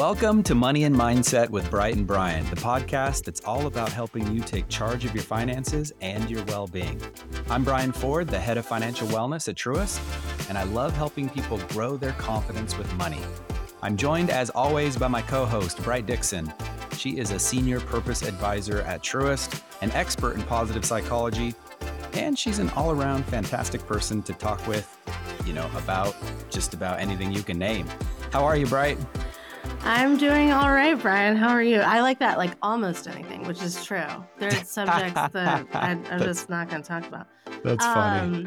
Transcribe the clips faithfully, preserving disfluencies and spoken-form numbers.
Welcome to Money and Mindset with Bright and Brian, the podcast that's all about helping you take charge of your finances and your well-being. I'm Brian Ford, the head of financial wellness at Truist, and I love helping people grow their confidence with money. I'm joined, as always, by my co-host, Bright Dixon. She is a senior purpose advisor at Truist, an expert in positive psychology, and she's an all-around fantastic person to talk with, you know, about just about anything you can name. How are you, Bright? I'm doing all right, Brian. How are you? I like that, like almost anything, which is true. There's subjects that I, I'm just not going to talk about. That's funny. Um,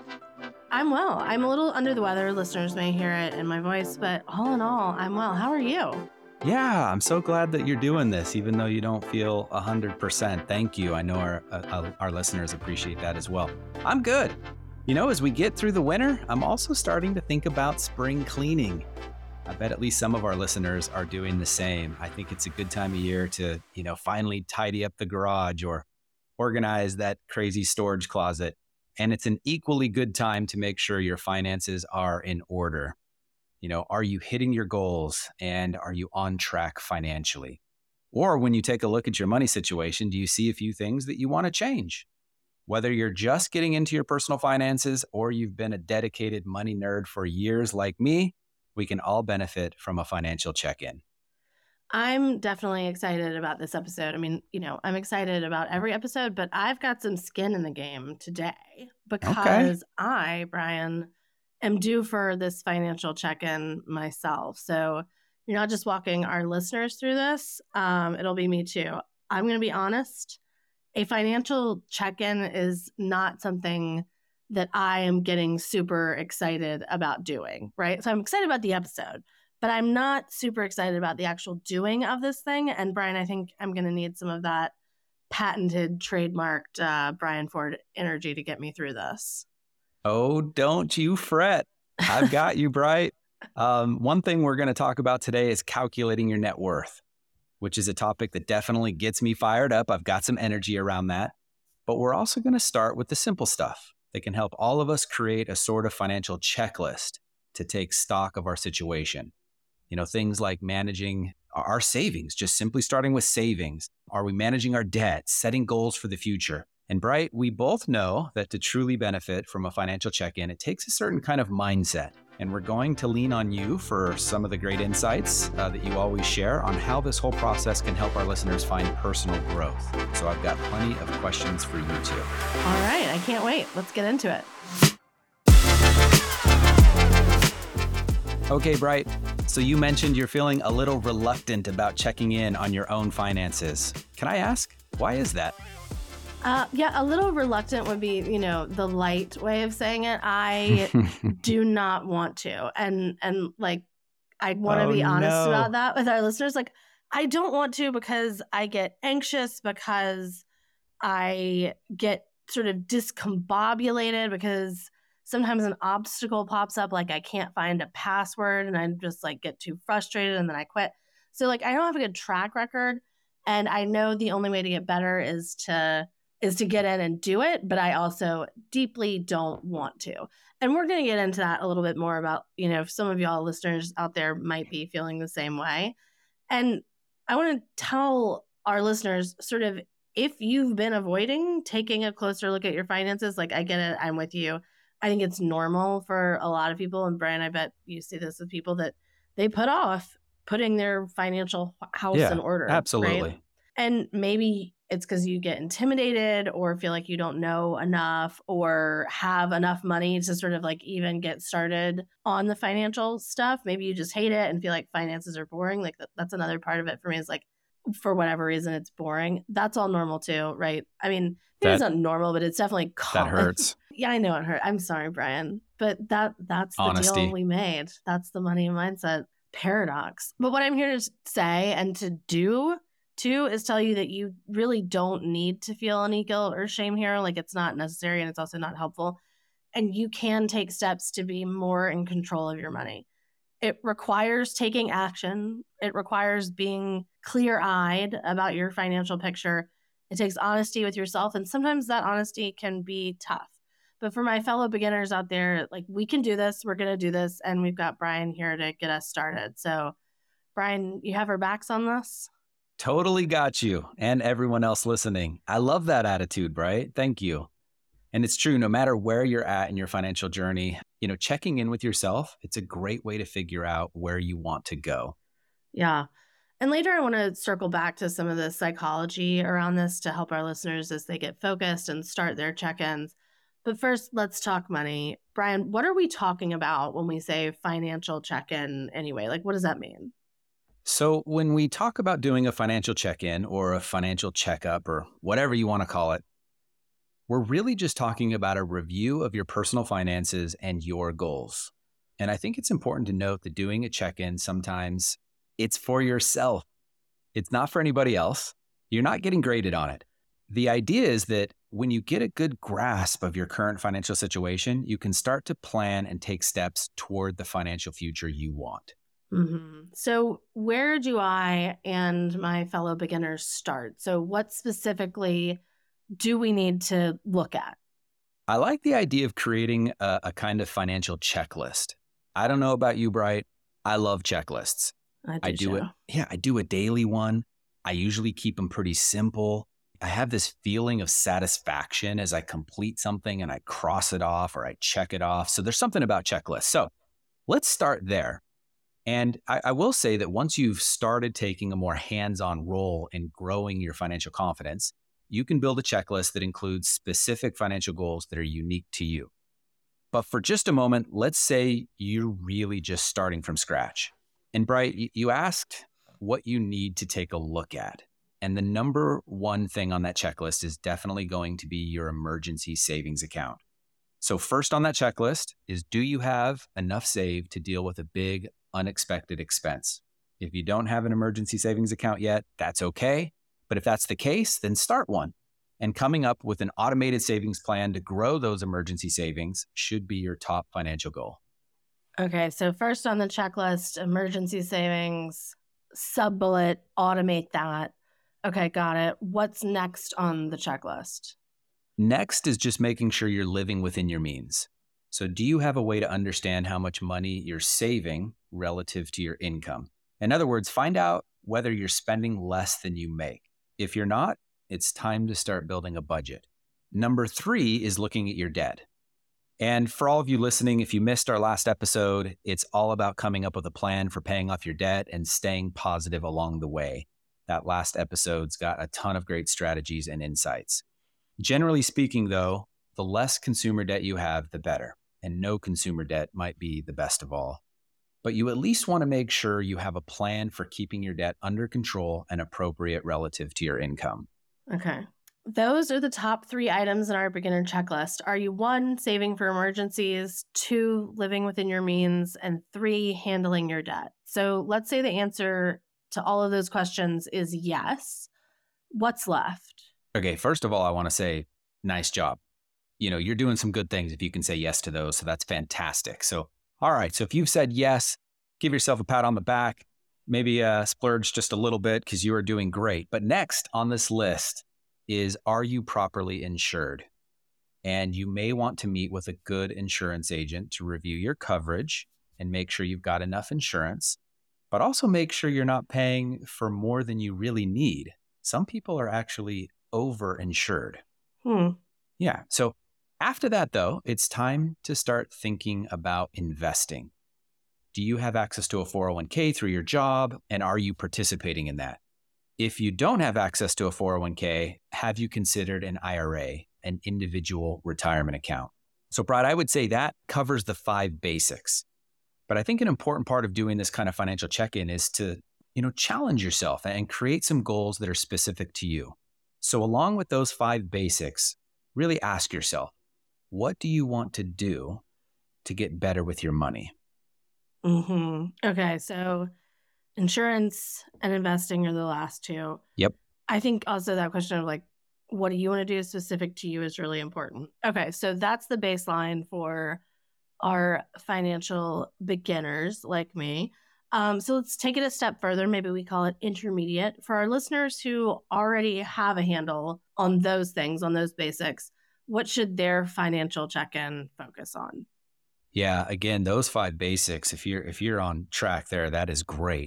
I'm well. I'm a little under the weather. Listeners may hear it in my voice, but all in all, I'm well. How are you? Yeah, I'm so glad that you're doing this, even though you don't feel one hundred percent. Thank you. I know our, uh, our listeners appreciate that as well. I'm good. You know, as we get through the winter, I'm also starting to think about spring cleaning. I bet at least some of our listeners are doing the same. I think it's a good time of year to, you know, finally tidy up the garage or organize that crazy storage closet. And it's an equally good time to make sure your finances are in order. You know, are you hitting your goals and are you on track financially? Or when you take a look at your money situation, do you see a few things that you want to change? Whether you're just getting into your personal finances or you've been a dedicated money nerd for years like me, we can all benefit from a financial check-in. I'm definitely excited about this episode. I mean, you know, I'm excited about every episode, but I've got some skin in the game today because okay. I, Brian, am due for this financial check-in myself. So you're not just walking our listeners through this. Um, it'll be me too. I'm going to be honest. A financial check-in is not something that I am getting super excited about doing, right? So I'm excited about the episode, but I'm not super excited about the actual doing of this thing. And Brian, I think I'm going to need some of that patented, trademarked uh, Brian Ford energy to get me through this. Oh, don't you fret. I've got you, Bright. Um, one thing we're going to talk about today is calculating your net worth, which is a topic that definitely gets me fired up. I've got some energy around that. But we're also going to start with the simple stuff that can help all of us create a sort of financial checklist to take stock of our situation. You know, things like managing our savings, just simply starting with savings. Are we managing our debt, setting goals for the future? And Bright, we both know that to truly benefit from a financial check-in, it takes a certain kind of mindset. And we're going to lean on you for some of the great insights uh, that you always share on how this whole process can help our listeners find personal growth. So I've got plenty of questions for you too. All right, I can't wait. Let's get into it. Okay, Bright. So you mentioned you're feeling a little reluctant about checking in on your own finances. Can I ask, why is that? Uh, yeah, a little reluctant would be, you know, the light way of saying it. I do not want to. And, and like, I want to oh, be honest no. about that with our listeners. Like, I don't want to because I get anxious, because I get sort of discombobulated, because sometimes an obstacle pops up, like I can't find a password and I just like get too frustrated and then I quit. So like, I don't have a good track record, and I know the only way to get better is to is to get in and do it, but I also deeply don't want to. And we're going to get into that a little bit more about, you know, if some of y'all listeners out there might be feeling the same way. And I want to tell our listeners sort of, if you've been avoiding taking a closer look at your finances, like I get it, I'm with you. I think it's normal for a lot of people. And Brian, I bet you see this with people that they put off putting their financial house yeah, in order. Absolutely. Right? And maybe it's because you get intimidated or feel like you don't know enough or have enough money to sort of like even get started on the financial stuff. Maybe you just hate it and feel like finances are boring. Like that's another part of it for me, is like, for whatever reason, it's boring. That's all normal too, right? I mean, maybe it's not normal, but it's definitely common. That hurts. Yeah, I know it hurt. I'm sorry, Brian, but that that's the Honesty. deal we made. That's the money mindset paradox. But what I'm here to say and to do too is tell you that you really don't need to feel any guilt or shame here. Like, it's not necessary, and it's also not helpful. And you can take steps to be more in control of your money. It requires taking action. It requires being clear-eyed about your financial picture. It takes honesty with yourself, and sometimes that honesty can be tough. But for my fellow beginners out there, like, we can do this. We're going to do this, and we've got Brian here to get us started. So Brian, you have our backs on this? Totally got you and everyone else listening. I love that attitude, right? Thank you. And it's true, no matter where you're at in your financial journey, you know, checking in with yourself, it's a great way to figure out where you want to go. Yeah. And later I want to circle back to some of the psychology around this to help our listeners as they get focused and start their check-ins. But first, let's talk money. Brian, what are we talking about when we say financial check-in anyway? Like, what does that mean? So when we talk about doing a financial check-in or a financial checkup or whatever you want to call it, we're really just talking about a review of your personal finances and your goals. And I think it's important to note that doing a check-in sometimes it's for yourself. It's not for anybody else. You're not getting graded on it. The idea is that when you get a good grasp of your current financial situation, you can start to plan and take steps toward the financial future you want. Mm-hmm. So where do I and my fellow beginners start? So what specifically do we need to look at? I like the idea of creating a, a kind of financial checklist. I don't know about you, Bright. I love checklists. I do, I do too. it. Yeah, I do a daily one. I usually keep them pretty simple. I have this feeling of satisfaction as I complete something and I cross it off or I check it off. So there's something about checklists. So let's start there. And I, I will say that once you've started taking a more hands-on role in growing your financial confidence, you can build a checklist that includes specific financial goals that are unique to you. But for just a moment, let's say you're really just starting from scratch. And Bright, you asked what you need to take a look at. And the number one thing on that checklist is definitely going to be your emergency savings account. So first on that checklist is, do you have enough saved to deal with a big unexpected expense? If you don't have an emergency savings account yet, that's okay. But if that's the case, then start one. And coming up with an automated savings plan to grow those emergency savings should be your top financial goal. Okay, so first on the checklist, emergency savings, sub-bullet, automate that. Okay, got it. What's next on the checklist? Next is just making sure you're living within your means. So do you have a way to understand how much money you're saving relative to your income? In other words, find out whether you're spending less than you make. If you're not, it's time to start building a budget. Number three is looking at your debt. And for all of you listening, if you missed our last episode, it's all about coming up with a plan for paying off your debt and staying positive along the way. That last episode's got a ton of great strategies and insights. Generally speaking, though, the less consumer debt you have, the better. And no consumer debt might be the best of all. But you at least want to make sure you have a plan for keeping your debt under control and appropriate relative to your income. Okay. Those are the top three items in our beginner checklist. Are you one, saving for emergencies, two, living within your means, and three, handling your debt? So let's say the answer to all of those questions is yes. What's left? Okay, first of all, I want to say, nice job. You know, you're doing some good things if you can say yes to those, so that's fantastic. So, all right, so if you've said yes, give yourself a pat on the back, maybe uh, splurge just a little bit because you are doing great. But next on this list is, are you properly insured? And you may want to meet with a good insurance agent to review your coverage and make sure you've got enough insurance, but also make sure you're not paying for more than you really need. Some people are actually over-insured. Hmm. Yeah. So after that, though, it's time to start thinking about investing. Do you have access to a four oh one k through your job? And are you participating in that? If you don't have access to a four oh one k, have you considered an I R A, an individual retirement account? So, Brad, I would say that covers the five basics. But I think an important part of doing this kind of financial check-in is to, you know, challenge yourself and create some goals that are specific to you. So along with those five basics, really ask yourself, what do you want to do to get better with your money? Mm-hmm. Okay, so insurance and investing are the last two. Yep. I think also that question of like, what do you want to do specific to you is really important. Okay, so that's the baseline for our financial beginners like me. Um, so let's take it a step further. Maybe we call it intermediate. For our listeners who already have a handle on those things, on those basics, what should their financial check-in focus on? Yeah, again, those five basics, if you're if you're on track there, that is great.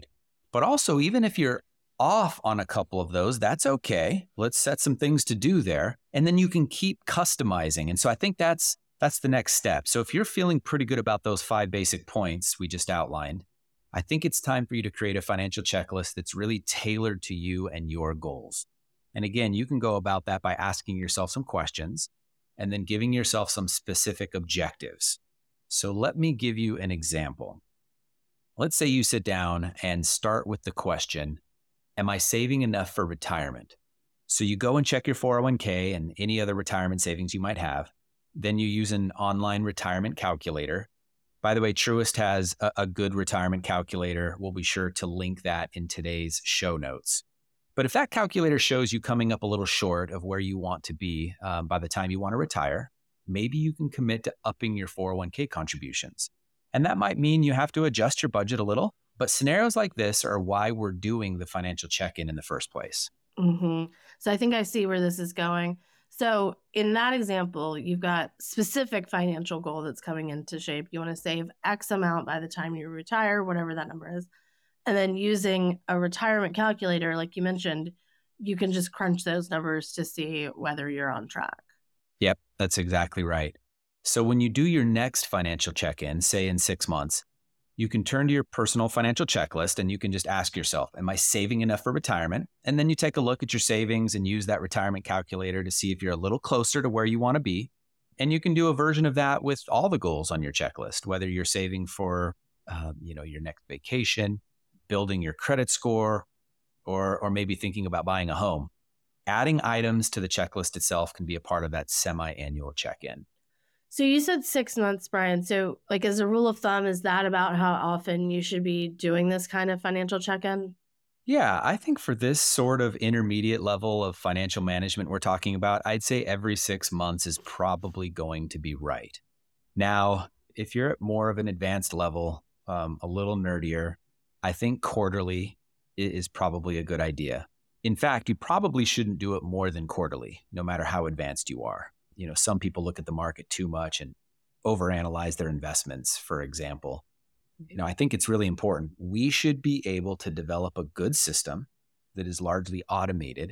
But also, even if you're off on a couple of those, that's okay. Let's set some things to do there. And then you can keep customizing. And so I think that's that's the next step. So if you're feeling pretty good about those five basic points we just outlined, I think it's time for you to create a financial checklist that's really tailored to you and your goals. And again, you can go about that by asking yourself some questions and then giving yourself some specific objectives. So let me give you an example. Let's say you sit down and start with the question, am I saving enough for retirement? So you go and check your four oh one k and any other retirement savings you might have. Then you use an online retirement calculator. By the way, Truist has a, a good retirement calculator. We'll be sure to link that in today's show notes. But if that calculator shows you coming up a little short of where you want to be um, by the time you want to retire, maybe you can commit to upping your four oh one k contributions. And that might mean you have to adjust your budget a little, but scenarios like this are why we're doing the financial check-in in the first place. Mm-hmm. So I think I see where this is going. So in that example, you've got specific financial goal that's coming into shape. You want to save X amount by the time you retire, whatever that number is. And then using a retirement calculator, like you mentioned, you can just crunch those numbers to see whether you're on track. Yep, that's exactly right. So when you do your next financial check-in, say in six months, you can turn to your personal financial checklist and you can just ask yourself, am I saving enough for retirement? And then you take a look at your savings and use that retirement calculator to see if you're a little closer to where you want to be. And you can do a version of that with all the goals on your checklist, whether you're saving for uh, you know, your next vacation, building your credit score, or, or maybe thinking about buying a home. Adding items to the checklist itself can be a part of that semi-annual check-in. So you said six months, Brian. So like as a rule of thumb, is that about how often you should be doing this kind of financial check-in? Yeah, I think for this sort of intermediate level of financial management we're talking about, I'd say every six months is probably going to be right. Now, if you're at more of an advanced level, um, a little nerdier, I think quarterly is probably a good idea. In fact, you probably shouldn't do it more than quarterly, no matter how advanced you are. You know, some people look at the market too much and overanalyze their investments, for example. You know, I think it's really important. We should be able to develop a good system that is largely automated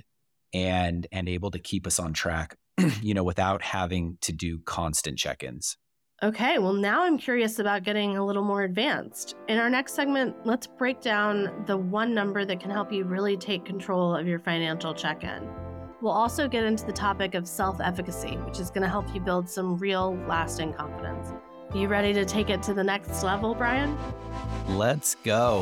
and and able to keep us on track, you know, without having to do constant check-ins. Okay, well, now I'm curious about getting a little more advanced. In our next segment, let's break down the one number that can help you really take control of your financial check-in. We'll also get into the topic of self-efficacy, which is going to help you build some real lasting confidence. You ready to take it to the next level, Brian? Let's go.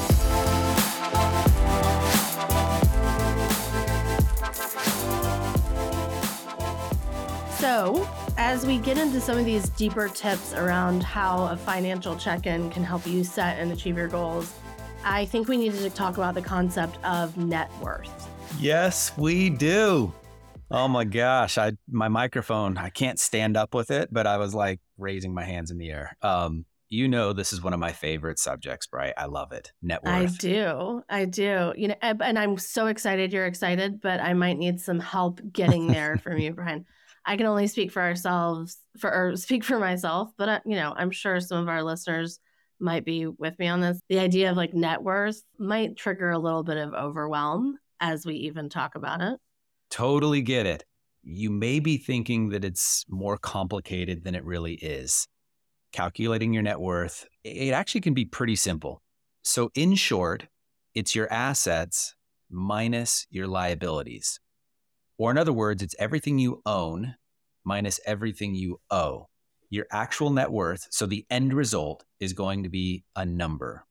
So, as we get into some of these deeper tips around how a financial check-in can help you set and achieve your goals, I think we needed to talk about the concept of net worth. Yes, we do. Oh my gosh, I my microphone, I can't stand up with it, but I was like raising my hands in the air. Um, you know, this is one of my favorite subjects, right? I love it. Net worth. I do. I do. You know, and and I'm so excited you're excited, but I might need some help getting there from you, Brian. I can only speak for ourselves, for or speak for myself, but uh, you know, I'm sure some of our listeners might be with me on this. The idea of like net worth might trigger a little bit of overwhelm as we even talk about it. Totally get it. You may be thinking that it's more complicated than it really is. Calculating your net worth, it actually can be pretty simple. So in short, it's your assets minus your liabilities. Or in other words, it's everything you own minus everything you owe. Your actual net worth, so the end result is going to be a number.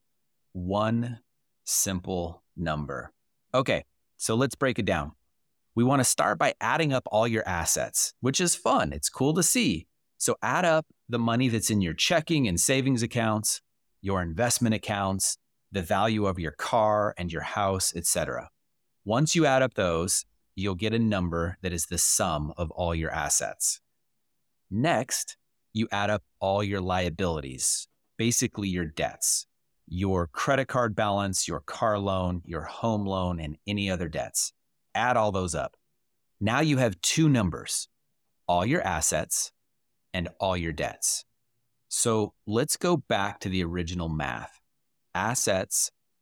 One simple number. Okay, so let's break it down. We want to start by adding up all your assets, which is fun. It's cool to see. So add up the money that's in your checking and savings accounts, your investment accounts, the value of your car and your house, et cetera. Once you add up those, you'll get a number that is the sum of all your assets. Next, you add up all your liabilities, basically your debts, your credit card balance, your car loan, your home loan, and any other debts. Add all those up. Now you have two numbers, all your assets and all your debts. So let's go back to the original math. Assets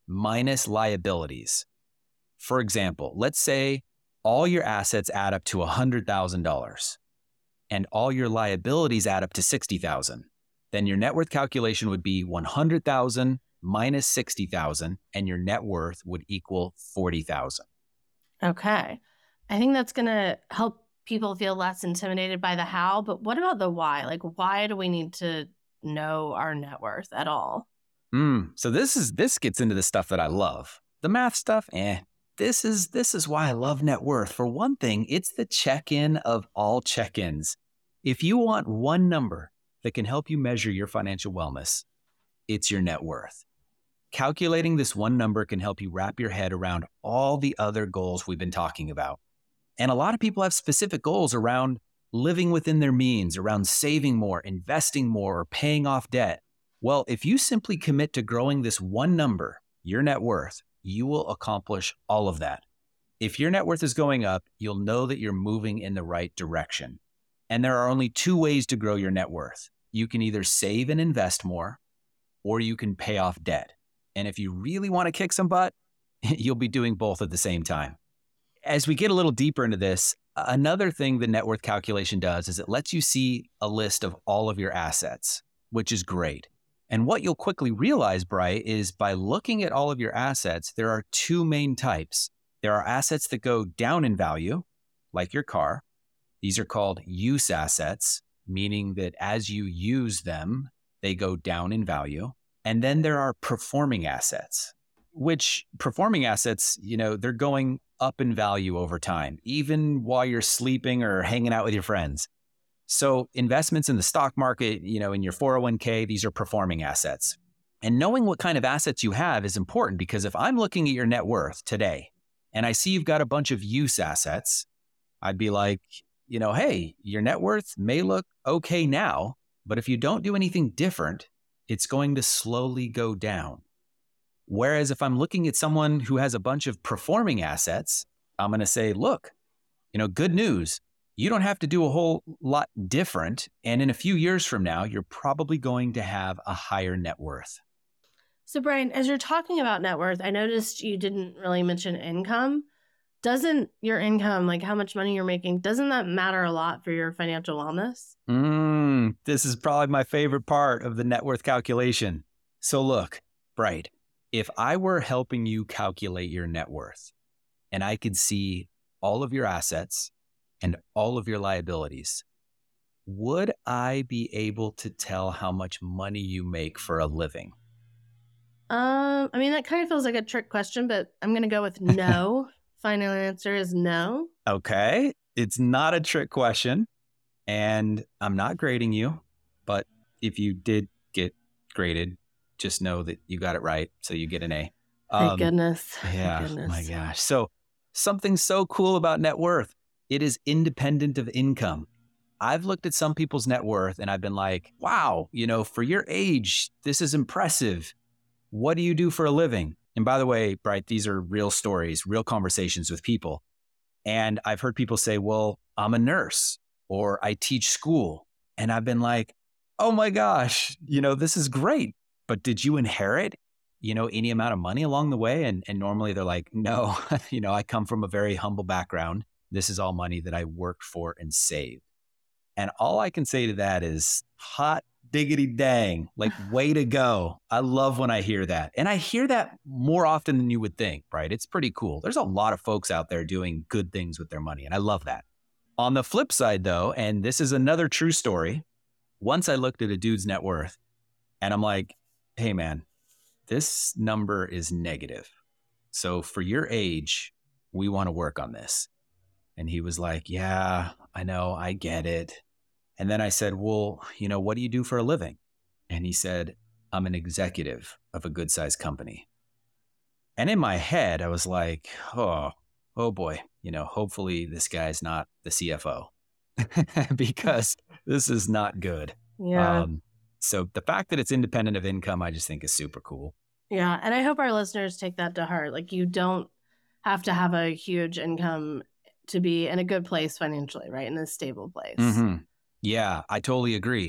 minus liabilities. For example, let's say all your assets add up to one hundred thousand dollars and all your liabilities add up to sixty thousand dollars. Then your net worth calculation would be one hundred thousand dollars minus sixty thousand dollars, and your net worth would equal forty thousand dollars. Okay. I think that's going to help people feel less intimidated by the how, but what about the why? Like, why do we need to know our net worth at all? Mm, so this is this gets into the stuff that I love. The math stuff, eh. This is this is why I love net worth. For one thing, it's the check-in of all check-ins. If you want one number that can help you measure your financial wellness, it's your net worth. Calculating this one number can help you wrap your head around all the other goals we've been talking about. And a lot of people have specific goals around living within their means, around saving more, investing more, or paying off debt. Well, if you simply commit to growing this one number, your net worth, you will accomplish all of that. If your net worth is going up, you'll know that you're moving in the right direction. And there are only two ways to grow your net worth. You can either save and invest more, or you can pay off debt. And if you really want to kick some butt, you'll be doing both at the same time. As we get a little deeper into this, another thing the net worth calculation does is it lets you see a list of all of your assets, which is great. And what you'll quickly realize, Bright, is by looking at all of your assets, there are two main types. There are assets that go down in value, like your car. These are called use assets, meaning that as you use them, they go down in value. And then there are performing assets, which performing assets, you know, they're going up in value over time, even while you're sleeping or hanging out with your friends. So investments in the stock market, you know, in your four oh one k, these are performing assets. And knowing what kind of assets you have is important, because if I'm looking at your net worth today and I see you've got a bunch of use assets, I'd be like, you know, hey, your net worth may look okay now, but if you don't do anything different, it's going to slowly go down. Whereas if I'm looking at someone who has a bunch of performing assets, I'm going to say, look, you know, good news. You don't have to do a whole lot different. And in a few years from now, you're probably going to have a higher net worth. So Brian, as you're talking about net worth, I noticed you didn't really mention income. Doesn't your income, like how much money you're making, doesn't that matter a lot for your financial wellness? Mm, this is probably my favorite part of the net worth calculation. So look, Bright, if I were helping you calculate your net worth and I could see all of your assets and all of your liabilities, would I be able to tell how much money you make for a living? Um, I mean, that kind of feels like a trick question, but I'm going to go with no. Final answer is no. Okay. It's not a trick question, and I'm not grading you, but if you did get graded, just know that you got it right. So you get an A. Thank um, goodness. Yeah. Thank goodness. My gosh. So something so cool about net worth. It is independent of income. I've looked at some people's net worth and I've been like, wow, you know, for your age, this is impressive. What do you do for a living? And by the way, Bright, these are real stories, real conversations with people. And I've heard people say, well, I'm a nurse or I teach school. And I've been like, oh my gosh, you know, this is great. But did you inherit, you know, any amount of money along the way? And, and normally they're like, no, you know, I come from a very humble background. This is all money that I worked for and saved. And all I can say to that is hot diggity dang, like way to go. I love when I hear that. And I hear that more often than you would think, right? It's pretty cool. There's a lot of folks out there doing good things with their money, and I love that. On the flip side though, and this is another true story, once I looked at a dude's net worth and I'm like, hey man, this number is negative. So for your age, we want to work on this. And he was like, yeah, I know, I get it. And then I said, well, you know, what do you do for a living? And he said, I'm an executive of a good sized company. And in my head, I was like, oh, oh boy, you know, hopefully this guy's not the C F O because this is not good. Yeah. Um, so the fact that it's independent of income, I just think is super cool. Yeah. And I hope our listeners take that to heart. Like, you don't have to have a huge income to be in a good place financially, right? In a stable place. Mm-hmm. Yeah, I totally agree.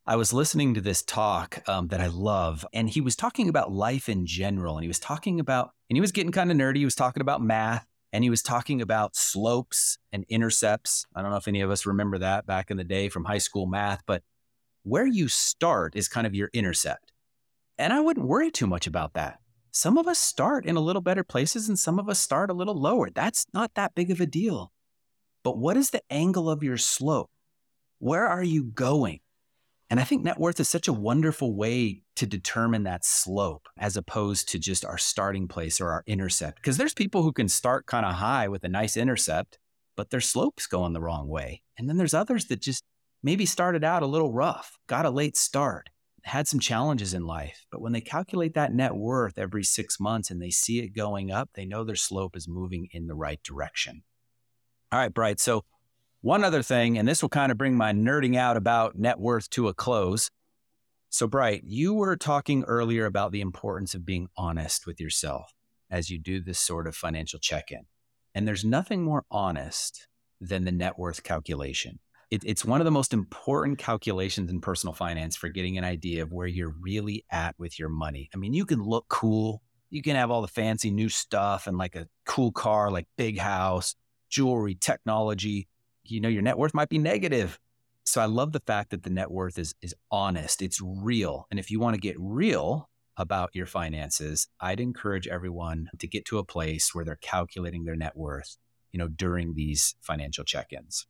I was listening to this talk um, that I love, and he was talking about life in general. And he was talking about, and he was getting kind of nerdy. He was talking about math, and he was talking about slopes and intercepts. I don't know if any of us remember that back in the day from high school math, but where you start is kind of your intercept. And I wouldn't worry too much about that. Some of us start in a little better places and some of us start a little lower. That's not that big of a deal. But what is the angle of your slope? Where are you going? And I think net worth is such a wonderful way to determine that slope as opposed to just our starting place or our intercept. Because there's people who can start kind of high with a nice intercept, but their slope's going the wrong way. And then there's others that just maybe started out a little rough, got a late start, had some challenges in life. But when they calculate that net worth every six months and they see it going up, they know their slope is moving in the right direction. All right, Bright. So one other thing, and this will kind of bring my nerding out about net worth to a close. So Bright, you were talking earlier about the importance of being honest with yourself as you do this sort of financial check-in. And there's nothing more honest than the net worth calculation. It, it's one of the most important calculations in personal finance for getting an idea of where you're really at with your money. I mean, you can look cool. You can have all the fancy new stuff and like a cool car, like big house, jewelry, technology. You know, your net worth might be negative. So I love the fact that the net worth is, is honest. It's real. And if you want to get real about your finances, I'd encourage everyone to get to a place where they're calculating their net worth, you know, during these financial check-ins.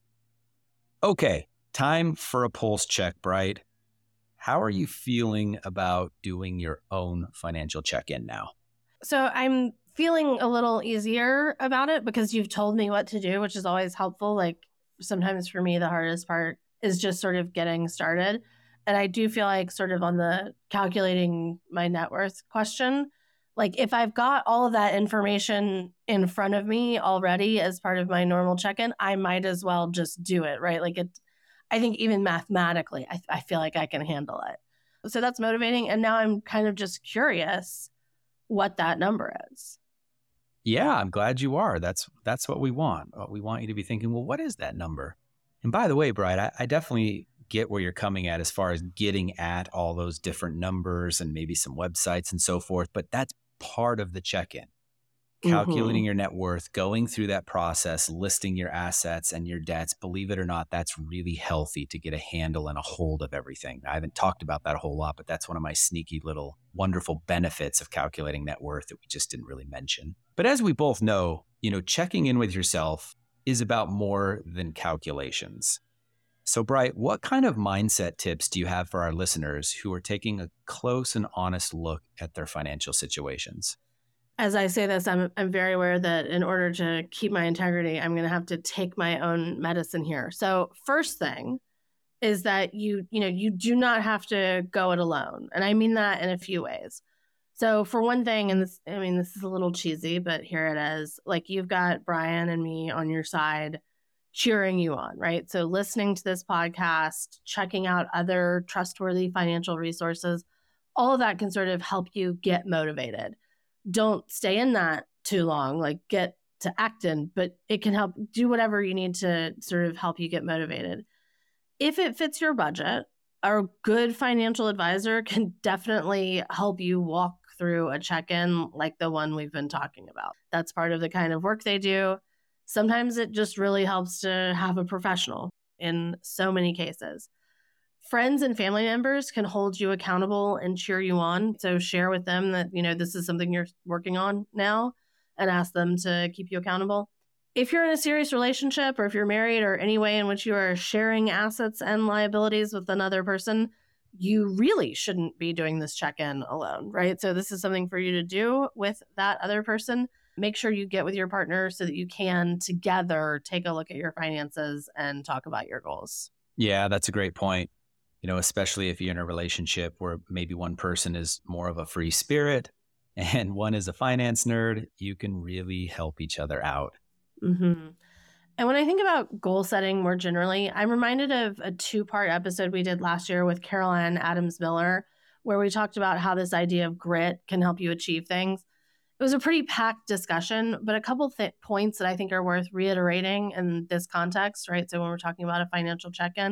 Okay, time for a pulse check, Bright. How are you feeling about doing your own financial check-in now? So I'm feeling a little easier about it because you've told me what to do, which is always helpful. Like sometimes for me, the hardest part is just sort of getting started. And I do feel like sort of on the calculating my net worth question, like if I've got all of that information in front of me already as part of my normal check-in, I might as well just do it, right? Like it, I think even mathematically, I, I feel like I can handle it. So that's motivating. And now I'm kind of just curious what that number is. Yeah, I'm glad you are. That's that's what we want. We want you to be thinking, well, what is that number? And by the way, Bright, I, I definitely get where you're coming at as far as getting at all those different numbers and maybe some websites and so forth. But that's part of the check-in. Calculating mm-hmm. your net worth, going through that process, listing your assets and your debts. Believe it or not, that's really healthy to get a handle and a hold of everything. I haven't talked about that a whole lot, but that's one of my sneaky little wonderful benefits of calculating net worth that we just didn't really mention. But as we both know, you know, checking in with yourself is about more than calculations. So Bright, what kind of mindset tips do you have for our listeners who are taking a close and honest look at their financial situations? As I say this, I'm I'm very aware that in order to keep my integrity, I'm going to have to take my own medicine here. So first thing is that you, you know, you do not have to go it alone. And I mean that in a few ways. So for one thing, and this, I mean, this is a little cheesy, but here it is. Like you've got Brian and me on your side cheering you on, right? So listening to this podcast, checking out other trustworthy financial resources, all of that can sort of help you get motivated. Don't stay in that too long, like get to acting, but it can help do whatever you need to sort of help you get motivated. If it fits your budget, a good financial advisor can definitely help you walk through a check-in like the one we've been talking about. That's part of the kind of work they do. Sometimes it just really helps to have a professional in so many cases. Friends and family members can hold you accountable and cheer you on. So share with them that, you know, this is something you're working on now and ask them to keep you accountable. If you're in a serious relationship or if you're married or any way in which you are sharing assets and liabilities with another person, you really shouldn't be doing this check-in alone, right? So this is something for you to do with that other person. Make sure you get with your partner so that you can together take a look at your finances and talk about your goals. Yeah, that's a great point. You know, especially if you're in a relationship where maybe one person is more of a free spirit and one is a finance nerd, you can really help each other out. Mm-hmm. And when I think about goal setting more generally, I'm reminded of a two-part episode we did last year with Caroline Adams Miller, where we talked about how this idea of grit can help you achieve things. It was a pretty packed discussion, but a couple th- points that I think are worth reiterating in this context, right? So when we're talking about a financial check-in,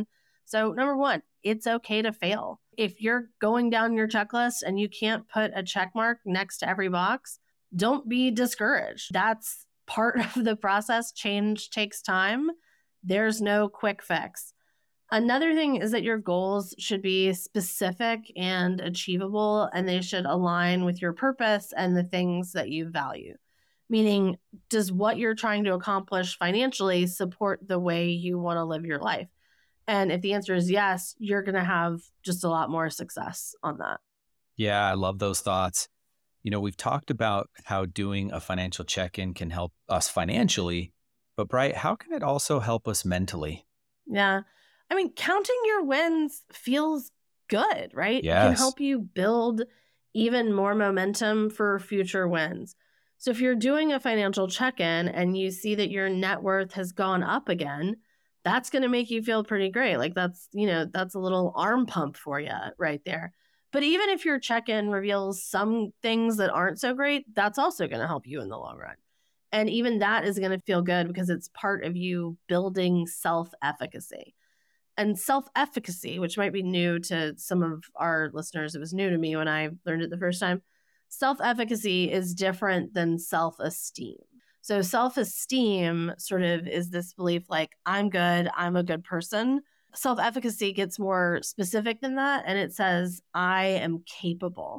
So number one, it's okay to fail. If you're going down your checklist and you can't put a check mark next to every box, don't be discouraged. That's part of the process. Change takes time. There's no quick fix. Another thing is that your goals should be specific and achievable, and they should align with your purpose and the things that you value. Meaning, does what you're trying to accomplish financially support the way you want to live your life? And if the answer is yes, you're going to have just a lot more success on that. Yeah, I love those thoughts. You know, we've talked about how doing a financial check-in can help us financially, but Bright, how can it also help us mentally? Yeah. I mean, counting your wins feels good, right? Yes. It can help you build even more momentum for future wins. So if you're doing a financial check-in and you see that your net worth has gone up again, that's going to make you feel pretty great. Like that's, you know, that's a little arm pump for you right there. But even if your check-in reveals some things that aren't so great, that's also going to help you in the long run. And even that is going to feel good because it's part of you building self-efficacy. And self-efficacy, which might be new to some of our listeners, it was new to me when I learned it the first time. Self-efficacy is different than self-esteem. So self-esteem sort of is this belief like, I'm good, I'm a good person. Self-efficacy gets more specific than that, and it says, I am capable.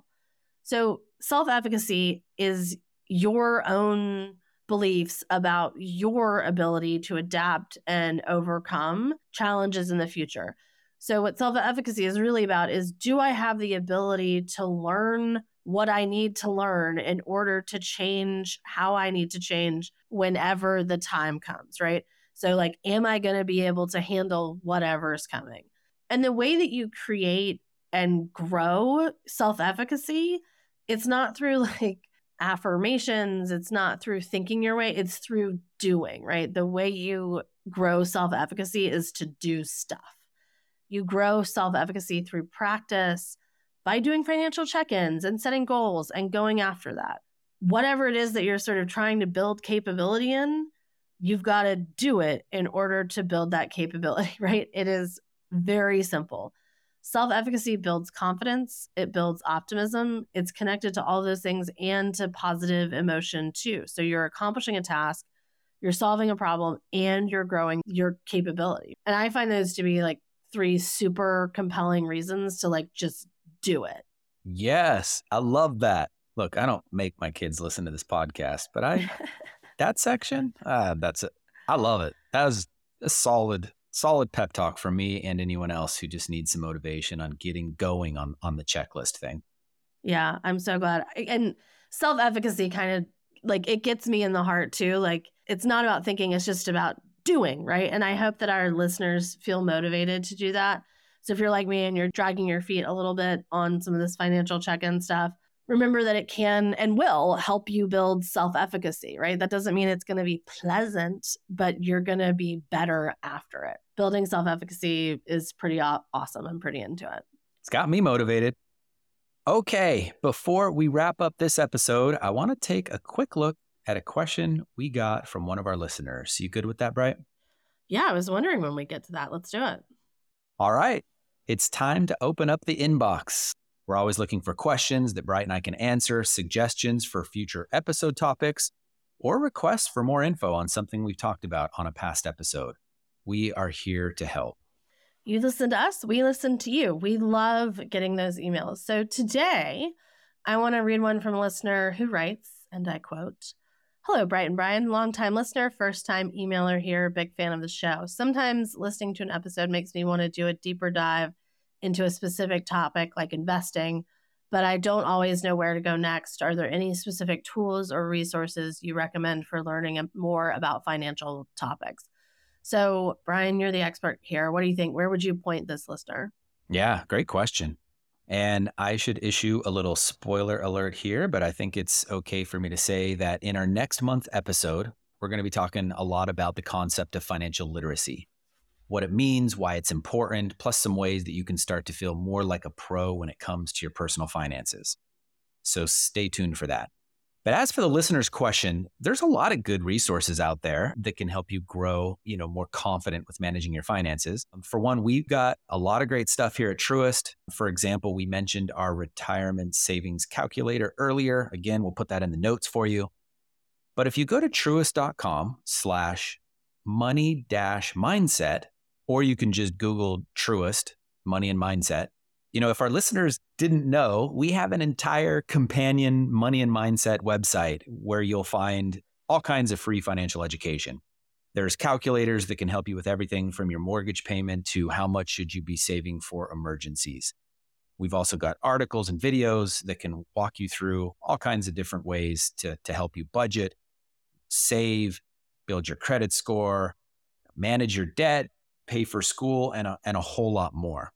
So self-efficacy is your own beliefs about your ability to adapt and overcome challenges in the future. So what self-efficacy is really about is, do I have the ability to learn what I need to learn in order to change how I need to change whenever the time comes, right? So like, am I going to be able to handle whatever's coming? And the way that you create and grow self-efficacy, it's not through like affirmations. It's not through thinking your way. It's through doing, right? The way you grow self-efficacy is to do stuff. You grow self-efficacy through practice by doing financial check-ins and setting goals and going after that. Whatever it is that you're sort of trying to build capability in, you've got to do it in order to build that capability, right? It is very simple. Self-efficacy builds confidence. It builds optimism. It's connected to all those things and to positive emotion too. So you're accomplishing a task, you're solving a problem, and you're growing your capability. And I find those to be like three super compelling reasons to like just do it. Yes, I love that. Look, I don't make my kids listen to this podcast, but I that section, uh, that's it. I love it. That was a solid, solid pep talk from me and anyone else who just needs some motivation on getting going on on the checklist thing. Yeah, I'm so glad. And self-efficacy kind of like, it gets me in the heart too. Like, it's not about thinking, it's just about doing, right? And I hope that our listeners feel motivated to do that. So if you're like me and you're dragging your feet a little bit on some of this financial check-in stuff, remember that it can and will help you build self-efficacy, right? That doesn't mean it's going to be pleasant, but you're going to be better after it. Building self-efficacy is pretty awesome. I'm pretty into it. It's got me motivated. Okay, before we wrap up this episode, I want to take a quick look at a question we got from one of our listeners. You good with that, Bright? Yeah, I was wondering when we get to that. Let's do it. All right. It's time to open up the inbox. We're always looking for questions that Bright and I can answer, suggestions for future episode topics, or requests for more info on something we've talked about on a past episode. We are here to help. You listen to us, we listen to you. We love getting those emails. So today, I want to read one from a listener who writes, and I quote, "Hello, Bright and Brian, longtime listener, first-time emailer here, big fan of the show. Sometimes listening to an episode makes me want to do a deeper dive into a specific topic like investing, but I don't always know where to go next. Are there any specific tools or resources you recommend for learning more about financial topics?" So, Brian, you're the expert here. What do you think? Where would you point this listener? Yeah, great question. And I should issue a little spoiler alert here, but I think it's okay for me to say that in our next month episode, we're going to be talking a lot about the concept of financial literacy, what it means, why it's important, plus some ways that you can start to feel more like a pro when it comes to your personal finances. So stay tuned for that. But as for the listener's question, there's a lot of good resources out there that can help you grow, you know, more confident with managing your finances. For one, we've got a lot of great stuff here at Truist. For example, we mentioned our retirement savings calculator earlier. Again, we'll put that in the notes for you. But if you go to truist.com slash money dash mindset, or you can just Google Truist, money and mindset. You know, if our listeners didn't know, we have an entire companion money and mindset website where you'll find all kinds of free financial education. There's calculators that can help you with everything from your mortgage payment to how much should you be saving for emergencies. We've also got articles and videos that can walk you through all kinds of different ways to, to help you budget, save, build your credit score, manage your debt, pay for school, and a, and a whole lot more.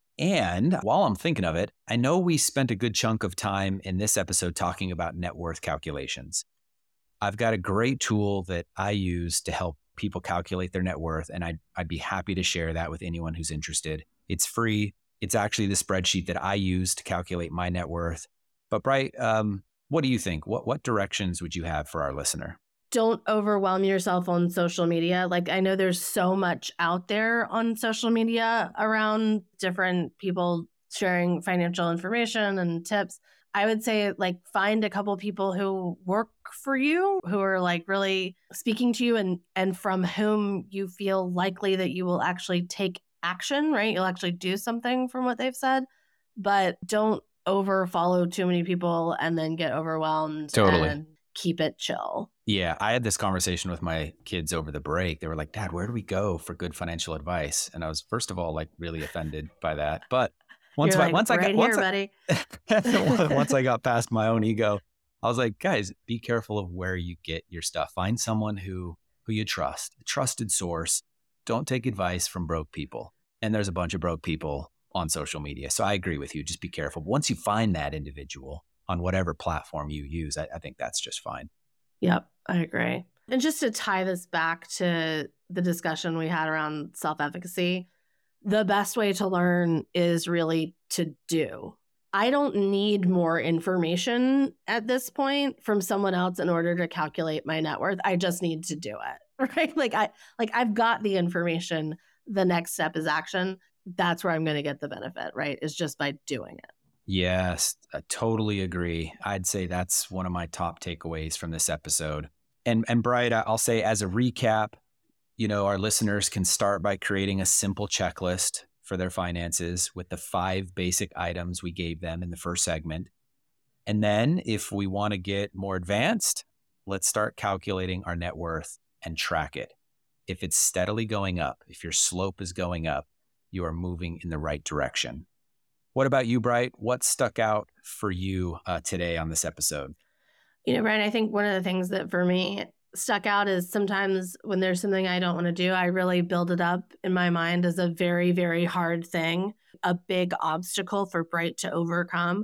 And while I'm thinking of it, I know we spent a good chunk of time in this episode talking about net worth calculations. I've got a great tool that I use to help people calculate their net worth, and I'd, I'd be happy to share that with anyone who's interested. It's free. It's actually the spreadsheet that I use to calculate my net worth. But Bright, um, what do you think? What what directions would you have for our listener? Don't overwhelm yourself on social media. Like, I know there's so much out there on social media around different people sharing financial information and tips. I would say, like, find a couple people who work for you, who are like really speaking to you and, and from whom you feel likely that you will actually take action, right? You'll actually do something from what they've said, but don't over follow too many people and then get overwhelmed. Totally. And keep it chill. Yeah, I had this conversation with my kids over the break. They were like, Dad, where do we go for good financial advice? And I was, first of all, like really offended by that. But once, You're I, like, once I right got, once here, I, buddy. once I got past my own ego, I was like, guys, be careful of where you get your stuff. Find someone who, who you trust, a trusted source. Don't take advice from broke people. And there's a bunch of broke people on social media. So I agree with you. Just be careful. But once you find that individual on whatever platform you use, I, I think that's just fine. Yep, I agree. And just to tie this back to the discussion we had around self-efficacy, the best way to learn is really to do. I don't need more information at this point from someone else in order to calculate my net worth. I just need to do it, right? Like I, like I've got the information. The next step is action. That's where I'm going to get the benefit, right? Is just by doing it. Yes, I totally agree. I'd say that's one of my top takeaways from this episode. And and Bright, I'll say as a recap, you know, our listeners can start by creating a simple checklist for their finances with the five basic items we gave them in the first segment. And then if we want to get more advanced, let's start calculating our net worth and track it. If it's steadily going up, if your slope is going up, you are moving in the right direction. What about you, Bright? What stuck out for you uh, today on this episode? You know, Brian, I think one of the things that for me stuck out is sometimes when there's something I don't want to do, I really build it up in my mind as a very, very hard thing, a big obstacle for Bright to overcome.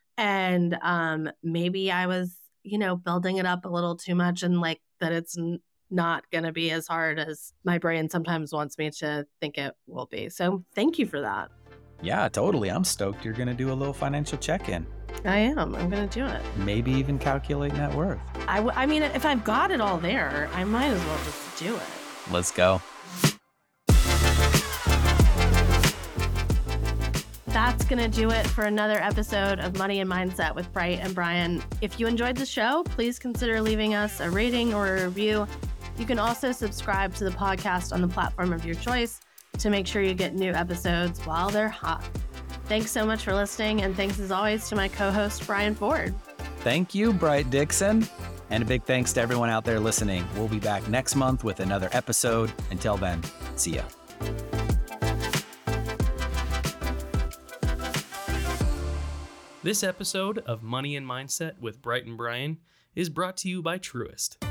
And um, maybe I was, you know, building it up a little too much and like that it's n- not going to be as hard as my brain sometimes wants me to think it will be. So thank you for that. Yeah, totally. I'm stoked you're going to do a little financial check-in. I am. I'm going to do it. Maybe even calculate net worth. I, w- I mean, if I've got it all there, I might as well just do it. Let's go. That's going to do it for another episode of Money and Mindset with Bright and Brian. If you enjoyed the show, please consider leaving us a rating or a review. You can also subscribe to the podcast on the platform of your choice to make sure you get new episodes while they're hot. Thanks so much for listening, and thanks as always to my co-host, Brian Ford. Thank you, Bright Dixon. And a big thanks to everyone out there listening. We'll be back next month with another episode. Until then, see ya. This episode of Money and Mindset with Bright and Brian is brought to you by Truist.